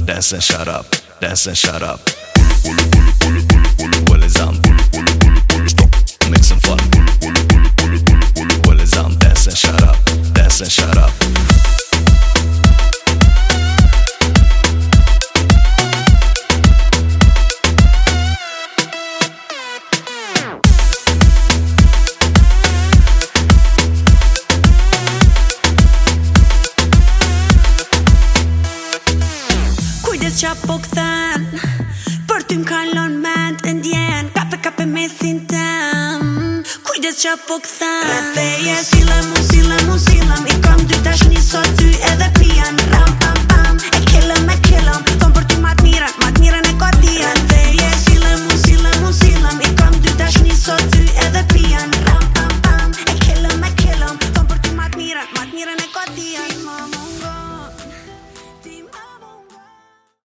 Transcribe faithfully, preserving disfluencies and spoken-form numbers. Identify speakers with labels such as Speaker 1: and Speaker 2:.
Speaker 1: dance and shut up, dance and shut up. Well it's on, stop, make some fun. Well it's on, dance and shut up, dance and shut up.
Speaker 2: Qa po këthen për ty m'kallon ment e ndjen kape kape mesin tem. Kujdes qa po këthen Rëtheje sile mu sile mu sile I kam dy tash një sot ty edhe pijan ram pam pam e kille me